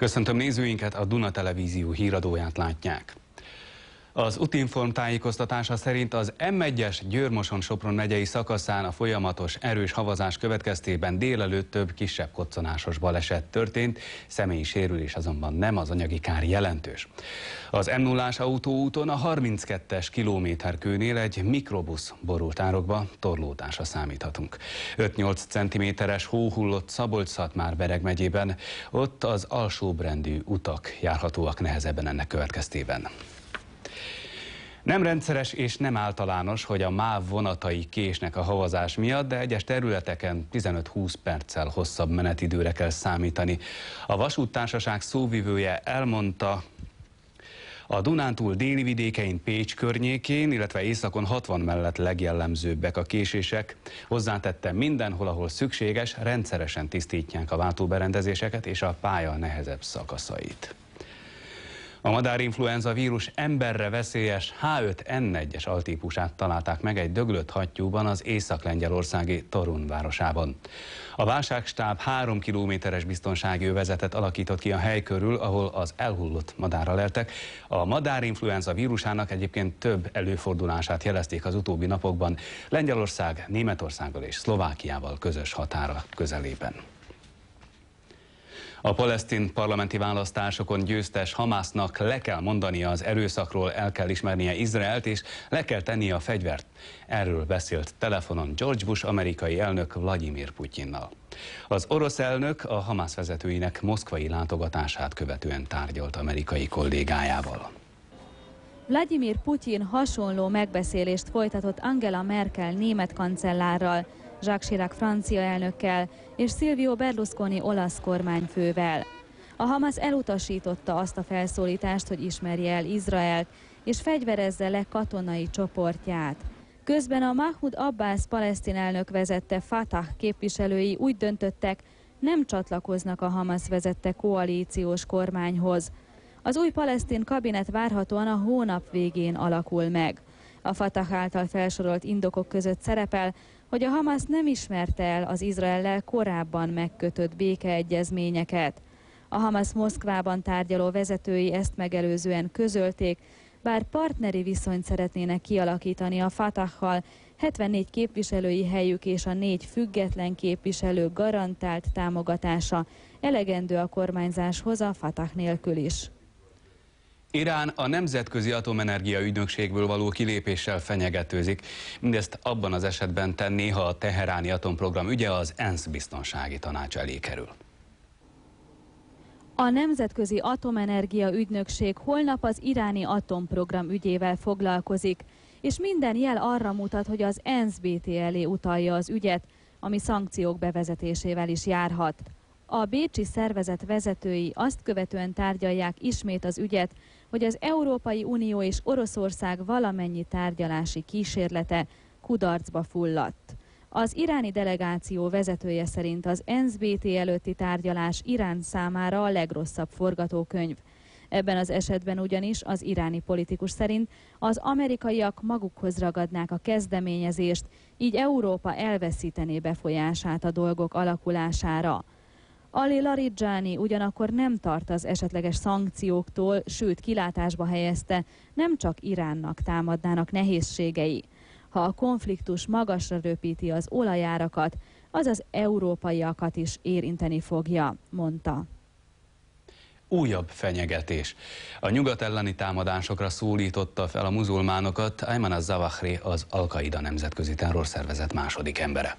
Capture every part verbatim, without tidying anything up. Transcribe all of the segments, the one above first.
Köszöntöm nézőinket, a Duna Televízió híradóját látják. Az Utinform tájékoztatása szerint az M egyes Győr-Moson-Sopron megyei szakaszán a folyamatos erős havazás következtében délelőtt több kisebb koccanásos baleset történt, személyi sérülés azonban nem, az anyagi kár jelentős. Az M nullás autóúton a harminckettes kilométerkőnél egy mikrobusz borult árokba, torlódásra számíthatunk. öt-nyolc centiméteres hó hullott Szabolcs-Szatmár-Bereg megyében, ott az alsóbrendű utak járhatóak nehezebben ennek következtében. Nem rendszeres és nem általános, hogy a MÁV vonatai késnek a havazás miatt, de egyes területeken tizenöt-húsz perccel hosszabb menetidőre kell számítani. A vasúttársaság szóvivője elmondta, a Dunántúl déli vidékein, Pécs környékén, illetve északon hatvan mellett legjellemzőbbek a késések. Hozzátette, mindenhol, ahol szükséges, rendszeresen tisztítják a váltóberendezéseket és a pálya nehezebb szakaszait. A madárinfluenza vírus emberre veszélyes H öt N egyes altípusát találták meg egy döglött hattyúban az észak-lengyelországi Torun városában. A válságstáb három kilométeres biztonsági övezetet alakított ki a hely körül, ahol az elhullott madárral leltek. A madárinfluenza vírusának egyébként több előfordulását jelezték az utóbbi napokban Lengyelország, Németországgal és Szlovákiával közös határa közelében. A palesztin parlamenti választásokon győztes Hamásznak le kell mondania az erőszakról, el kell ismernie Izraelt és le kell tennie a fegyvert. Erről beszélt telefonon George Bush amerikai elnök Vladimir Putyinnal. Az orosz elnök a Hamász vezetőinek moszkvai látogatását követően tárgyalt amerikai kollégájával. Vladimir Putyin hasonló megbeszélést folytatott Angela Merkel német kancellárral, Jacques Chirac francia elnökkel és Silvio Berlusconi olasz kormányfővel. A Hamász elutasította azt a felszólítást, hogy ismerje el Izraelt és fegyverezze le katonai csoportját. Közben a Mahmoud Abbas palesztin elnök vezette Fatah képviselői úgy döntöttek, nem csatlakoznak a Hamász vezette koalíciós kormányhoz. Az új palesztin kabinet várhatóan a hónap végén alakul meg. A Fatah által felsorolt indokok között szerepel, hogy a Hamász nem ismerte el az Izraellel korábban megkötött békeegyezményeket. A Hamász Moszkvában tárgyaló vezetői ezt megelőzően közölték, bár partneri viszonyt szeretnének kialakítani a Fatahhal, hetvennégy képviselői helyük és a négy független képviselő garantált támogatása elegendő a kormányzáshoz a Fatah nélkül is. Irán a Nemzetközi Atomenergia Ügynökségből való kilépéssel fenyegetőzik. Mindezt abban az esetben tenné, ha a teheráni atomprogram ügye az ENSZ biztonsági tanács elé kerül. A Nemzetközi Atomenergia Ügynökség holnap az iráni atomprogram ügyével foglalkozik, és minden jel arra mutat, hogy az ENSZ bé té elé utalja az ügyet, ami szankciók bevezetésével is járhat. A bécsi szervezet vezetői azt követően tárgyalják ismét az ügyet, hogy az Európai Unió és Oroszország valamennyi tárgyalási kísérlete kudarcba fulladt. Az iráni delegáció vezetője szerint az ENSZ bé té előtti tárgyalás Irán számára a legrosszabb forgatókönyv. Ebben az esetben ugyanis az iráni politikus szerint az amerikaiak magukhoz ragadnák a kezdeményezést, így Európa elveszítené befolyását a dolgok alakulására. Ali Larijani ugyanakkor nem tart az esetleges szankcióktól, sőt kilátásba helyezte, nem csak Iránnak támadnának nehézségei. Ha a konfliktus magasra röpíti az olajárakat, az az európaiakat is érinteni fogja, mondta. Újabb fenyegetés. A nyugat elleni támadásokra szólította fel a muzulmánokat Ayman az-Zawahri, az Al-Qaida nemzetközi terrorszervezet második embere.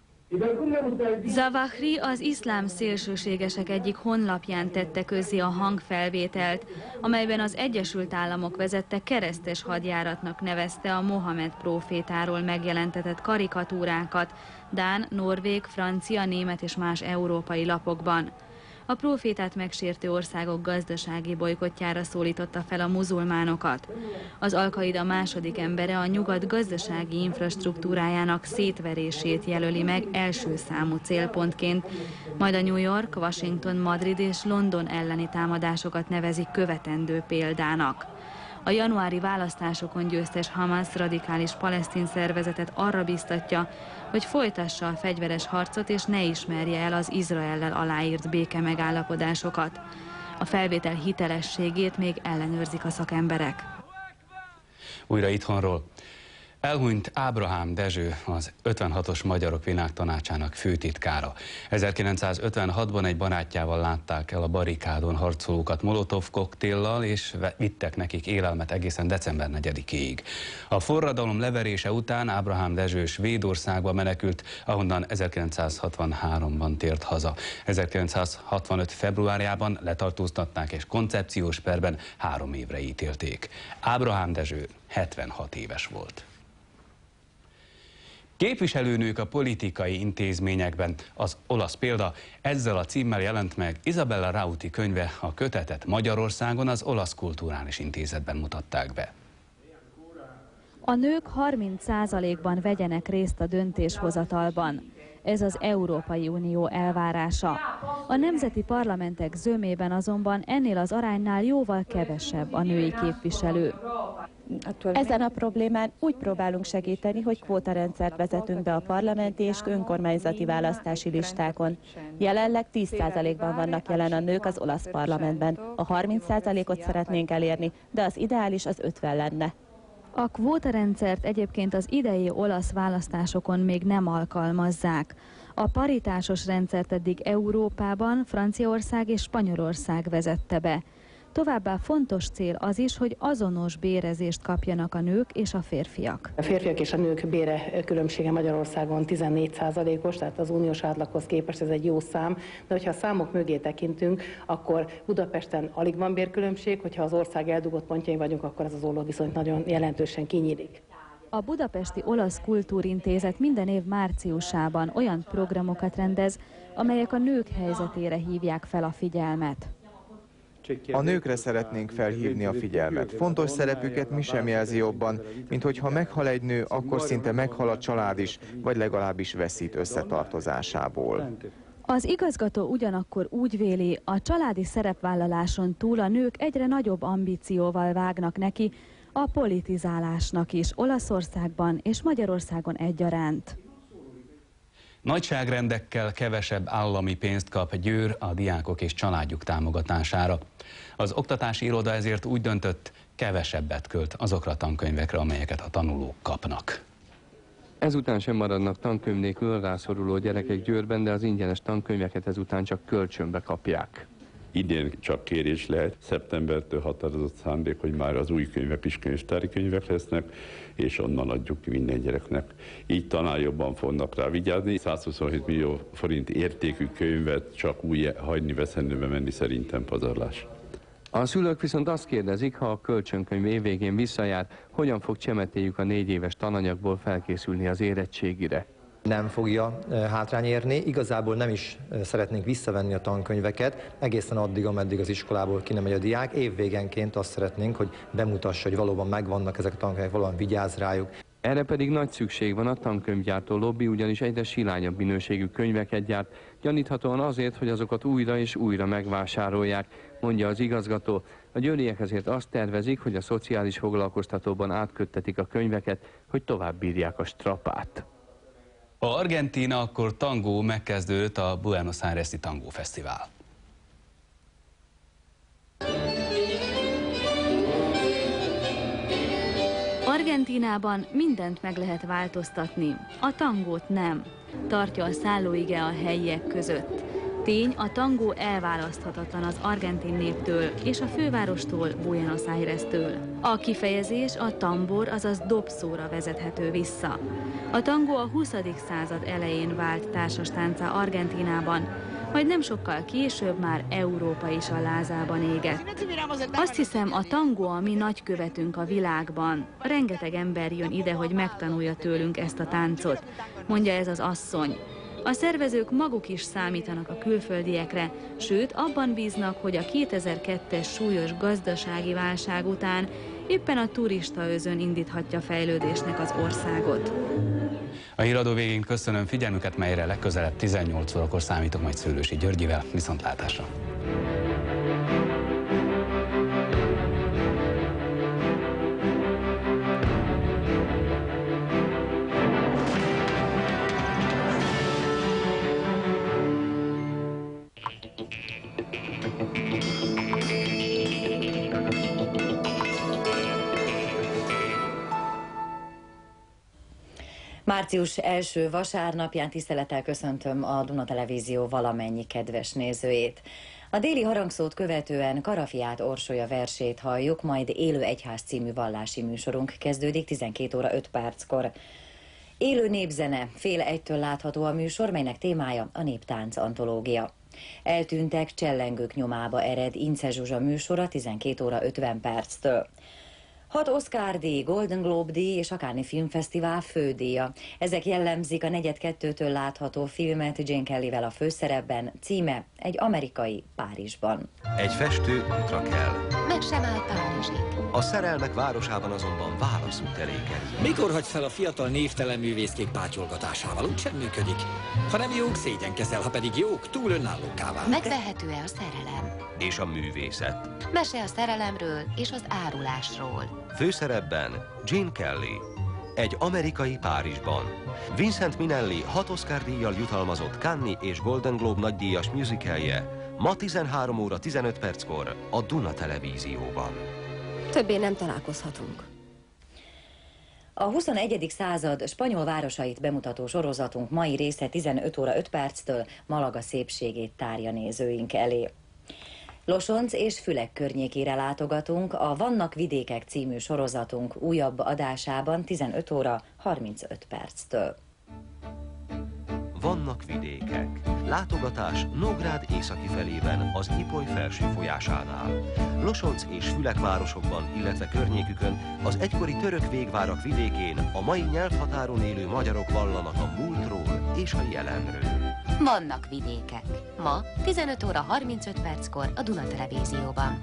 Zawahri az iszlám szélsőségesek egyik honlapján tette közzé a hangfelvételt, amelyben az Egyesült Államok vezette keresztes hadjáratnak nevezte a Mohamed prófétáról megjelentetett karikatúrákat dán, norvég, francia, német és más európai lapokban. A prófétát megsértő országok gazdasági bojkottjára szólította fel a muzulmánokat. Az Al-Qaida második embere a nyugat gazdasági infrastruktúrájának szétverését jelöli meg első számú célpontként, majd a New York, Washington, Madrid és London elleni támadásokat nevezi követendő példának. A januári választásokon győztes Hamász radikális palesztin szervezetet arra biztatja, hogy folytassa a fegyveres harcot és ne ismerje el az Izraellel aláírt békemegállapodásokat. A felvétel hitelességét még ellenőrzik a szakemberek. Újra itthonról. Elhunyt Ábrahám Dezső, az ötvenhatos Magyarok Világtanácsának főtitkára. ezerkilencszázötvenhatban egy barátjával látták el a barikádon harcolókat molotov koktéllal, és vittek nekik élelmet egészen december negyedikéig. A forradalom leverése után Ábrahám Dezső Svédországba menekült, ahonnan ezerkilencszázhatvanháromban tért haza. ezerkilencszázhatvanöt februárjában letartóztatták és koncepciós perben három évre ítélték. Ábrahám Dezső hetvenhat éves volt. Képviselőnők a politikai intézményekben, az olasz példa, ezzel a címmel jelent meg Isabella Rauti könyve, a kötetet Magyarországon az Olasz Kulturális Intézetben mutatták be. A nők harminc százalékban vegyenek részt a döntéshozatalban. Ez az Európai Unió elvárása. A nemzeti parlamentek zömében azonban ennél az aránynál jóval kevesebb a női képviselő. Ezen a problémán úgy próbálunk segíteni, hogy kvótarendszert vezetünk be a parlamenti és önkormányzati választási listákon. Jelenleg tíz százalékban vannak jelen a nők az olasz parlamentben. A harminc százalékot szeretnénk elérni, de az ideális az ötven lenne. A kvótarendszert egyébként az idei olasz választásokon még nem alkalmazzák. A paritásos rendszert eddig Európában Franciaország és Spanyolország vezette be. Továbbá fontos cél az is, hogy azonos bérezést kapjanak a nők és a férfiak. A férfiak és a nők bére különbsége Magyarországon tizennégy százalékos, tehát az uniós átlaghoz képest ez egy jó szám, de hogyha a számok mögé tekintünk, akkor Budapesten alig van bérkülönbség, hogyha az ország eldugott pontjain vagyunk, akkor ez az olló viszont nagyon jelentősen kinyílik. A Budapesti Olasz Kultúrintézet minden év márciusában olyan programokat rendez, amelyek a nők helyzetére hívják fel a figyelmet. A nőkre szeretnénk felhívni a figyelmet. Fontos szerepüket mi sem jelzi jobban, mint hogyha meghal egy nő, akkor szinte meghal a család is, vagy legalábbis veszít összetartozásából. Az igazgató ugyanakkor úgy véli, a családi szerepvállaláson túl a nők egyre nagyobb ambícióval vágnak neki a politizálásnak is Olaszországban és Magyarországon egyaránt. Nagyságrendekkel kevesebb állami pénzt kap Győr a diákok és családjuk támogatására. Az oktatási iroda ezért úgy döntött, kevesebbet költ azokra a tankönyvekre, amelyeket a tanulók kapnak. Ezután sem maradnak tankönyv nélkül rászoruló gyerekek Győrben, de az ingyenes tankönyveket ezután csak kölcsönbe kapják. Idén csak kérés lehet, szeptembertől határozott szándék, hogy már az új könyvek is könyvtári könyvek lesznek, és onnan adjuk ki minden gyereknek. Így talán jobban fognak rá vigyázni. százhuszonhét millió forint értékű könyvet csak új hagyni, veszendőbe menni szerintem pazarlás. A szülők viszont azt kérdezik, ha a kölcsönkönyv évvégén visszajár, hogyan fog csemetéjük a négy éves tananyagból felkészülni az érettségire. Nem fogja hátrány érni, igazából nem is szeretnénk visszavenni a tankönyveket, egészen addig, ameddig az iskolából ki nem megy a diák. Évvégenként azt szeretnénk, hogy bemutassa, hogy valóban megvannak ezek a tankönyvek, valóban vigyáz rájuk. Erre pedig nagy szükség van, a tankönyvgyártó lobby ugyanis egyre silányabb minőségű könyveket gyárt, gyaníthatóan azért, hogy azokat újra és újra megvásárolják, mondja az igazgató. A győriek ezért azt tervezik, hogy a szociális foglalkoztatóban átköttetik a könyveket, hogy tovább bírják a strapát. A Argentína akkor tangó megkezdődött a Buenos Aires-i Tangó Fesztivál. Argentínában mindent meg lehet változtatni, a tangót nem, tartja a szállóige a helyiek között. Tény, a tangó elválaszthatatlan az argentin néptől és a fővárostól, Buenos Aires-től. A kifejezés a tambor, azaz dobszóra vezethető vissza. A tangó a huszadik század elején vált társastáncá Argentínában, majd nem sokkal később már Európa is a lázában égett. Azt hiszem, a tangó a mi nagykövetünk a világban. Rengeteg ember jön ide, hogy megtanulja tőlünk ezt a táncot, mondja ez az asszony. A szervezők maguk is számítanak a külföldiekre, sőt abban bíznak, hogy a kétezer-kettes súlyos gazdasági válság után éppen a turistaözön indíthatja fejlődésnek az országot. A híradó végén köszönöm figyelmüket, melyre legközelebb tizennyolc órakor számítok majd Szőlősi Györgyivel. Viszontlátásra! Március első vasárnapján tisztelettel köszöntöm a Duna Televízió valamennyi kedves nézőjét. A déli harangszót követően Karafiát Orsolya versét halljuk, majd Élő Egyház című vallási műsorunk kezdődik tizenkét óra öt perckor. Élő népzene, fél egytől látható a műsor, melynek témája a néptánc antológia. Eltűntek, csellengők nyomába ered Ince Zsuzsa műsora tizenkét óra ötven perctől. Hat Oscar-díj, Golden Globe-díj és a Cannes Filmfesztivál fődíja. Ezek jellemzik a negyed kettőtől látható filmet Gene Kellyvel a főszerepben, címe Egy amerikai Párizsban. Egy festő útra kell. Meg sem áll Párizsig. A szerelmek városában azonban válaszút elé kerül. Mikor hagysz fel a fiatal névtelen művészkék pátyolgatásával? Úgysem működik. Ha nem jók, szégyenkezel, ha pedig jók, túl önállóká válnak. Megvehető-e a szerelem? És a művészet. Mese a szerelemről és az árulásról. Főszerepben Gene Kelly. Egy amerikai Párizsban. Vincent Minnelli hat Oscar-díjjal jutalmazott Cannes és Golden Globe nagydíjas musicalje ma tizenhárom óra tizenöt perckor a Duna Televízióban. Többé nem találkozhatunk. A huszonegyedik század spanyol városait bemutató sorozatunk mai része tizenöt óra öt perctől Malaga szépségét tárja nézőink elé. Losonc és Fülek környékére látogatunk a Vannak vidékek című sorozatunk újabb adásában tizenöt óra harmincöt perctől. Vannak vidékek. Látogatás Nógrád északi felében az Ipoly felső folyásánál. Losonc és Fülek városokban, illetve környékükön az egykori török végvárak vidékén a mai nyelvhatáron élő magyarok vallanak a múltról és a jelenről. Vannak vidékek. Ma tizenöt óra harmincöt perckor a Duna Televízióban.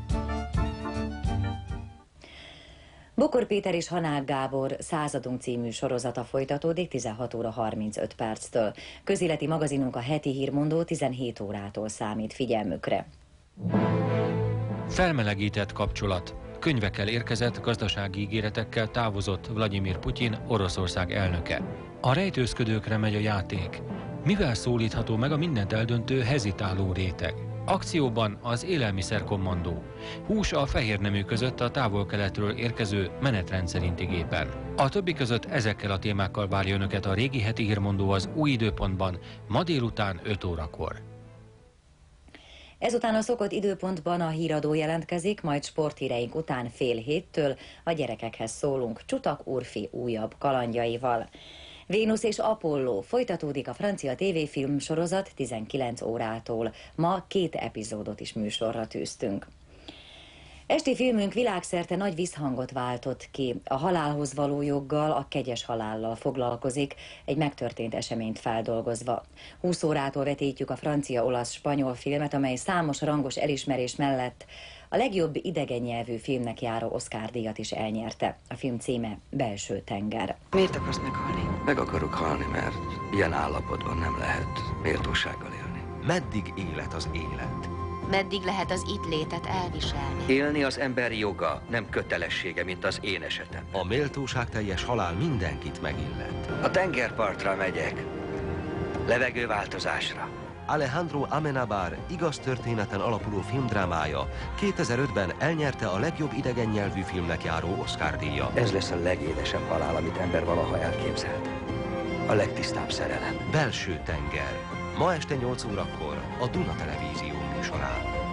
Bokor Péter és Hanák Gábor Századunk című sorozata folytatódik tizenhat óra harmincöt perctől. Közéleti magazinunk a Heti Hírmondó tizenhét órától számít figyelmükre. Felmelegített kapcsolat. Könyvekkel érkezett, gazdasági ígéretekkel távozott Vladimir Putyin, Oroszország elnöke. A rejtőzködőkre megy a játék. Mivel szólítható meg a mindent eldöntő hezitáló réteg? Akcióban az élelmiszerkommandó. Hús a fehérnemű között a távol-keletről érkező menetrend szerinti gépen. A többi között ezekkel a témákkal várja önöket a régi Heti Hírmondó az új időpontban, ma délután öt órakor. Ezután a szokott időpontban a híradó jelentkezik, majd sporthíreink után fél héttől a gyerekekhez szólunk Csutak Urfi újabb kalandjaival. Vénusz és Apolló folytatódik a francia tévéfilm sorozat tizenkilenc órától. Ma két epizódot is műsorra tűztünk. Esti filmünk világszerte nagy visszhangot váltott ki. A halálhoz való joggal, a kegyes halállal foglalkozik, egy megtörtént eseményt feldolgozva. húsz órától vetítjük a francia-olasz-spanyol filmet, amely számos rangos elismerés mellett a legjobb idegen nyelvű filmnek járó Oscar-díjat is elnyerte. A film címe Belső tenger. Miért akarsz meghalni? Meg akarok halni, mert ilyen állapotban nem lehet méltósággal élni. Meddig élet az élet? Meddig lehet az itt létet elviselni? Élni az emberi joga, nem kötelessége, mint az én esetem. A méltóságteljes halál mindenkit megillet. A tengerpartra megyek. Levegőváltozásra. Alejandro Amenábar igaz történeten alapuló filmdrámája kétezer-ötben elnyerte a legjobb idegen nyelvű filmnek járó Oscar-díjat. Ez lesz a legédesebb halál, amit ember valaha elképzelt. A legtisztább szerelem. Belső tenger. Ma este nyolc órakor a Duna Televízió műsorán.